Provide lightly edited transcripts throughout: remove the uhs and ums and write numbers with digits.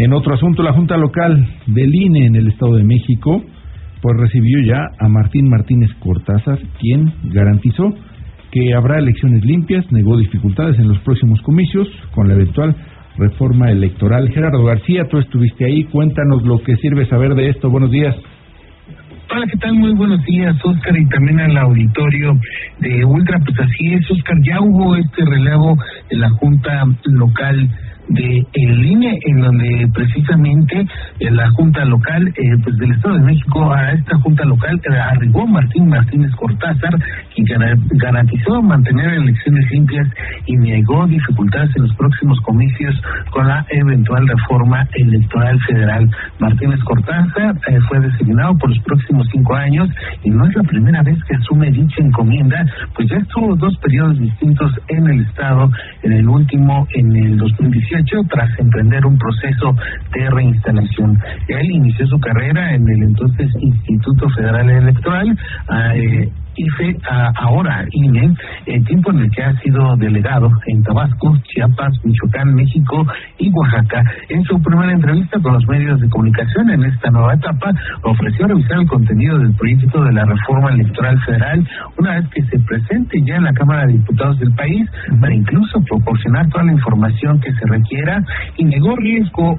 En otro asunto, la Junta Local del INE en el Estado de México pues recibió ya a Martín Martínez Cortázar, quien garantizó que habrá elecciones limpias, negó dificultades en los próximos comicios con la eventual reforma electoral. Gerardo García, tú estuviste ahí, cuéntanos lo que sirve saber de esto. Buenos días. Hola, ¿qué tal? Muy buenos días, Oscar, y también al auditorio de Ultra. Pues así es, Oscar, ya hubo este relevo en la Junta Local de el INE, en donde precisamente la Junta Local pues del Estado de México, a esta Junta Local arribó Martín Martínez Cortázar, quien garantizó mantener elecciones limpias y negó dificultades en los próximos comicios con la eventual reforma electoral federal. Martínez Cortázar fue designado por los próximos 5 años y no es la primera vez que asume dicha encomienda, pues ya estuvo 2 periodos distintos en el Estado, en el último en el 2018, tras emprender un proceso de reinstalación. Él inició su carrera en el entonces Instituto Federal Electoral, IFE, ahora INE, el tiempo en el que ha sido delegado en Tabasco, Chiapas, Michoacán, México y Oaxaca. En su primera entrevista con los medios de comunicación en esta nueva etapa, ofreció revisar el contenido del proyecto de la reforma electoral federal una vez que se presente ya en la Cámara de Diputados del país, para incluso proporcionar toda la información que se requiera, y negó riesgo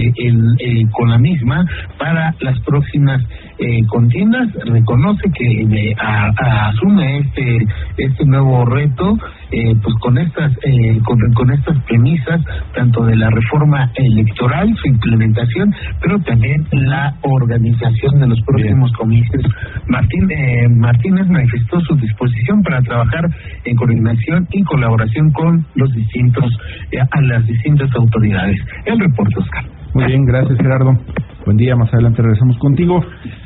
con la misma para las próximas contiendas. Reconoce que asume este nuevo reto pues con estas premisas, tanto de la reforma electoral, su implementación, pero también la organización de los próximos comicios. Martínez manifestó su disposición para trabajar en coordinación y colaboración con las distintas autoridades. El reporte, Oscar. Muy bien, gracias, Gerardo. Buen día, más adelante regresamos contigo.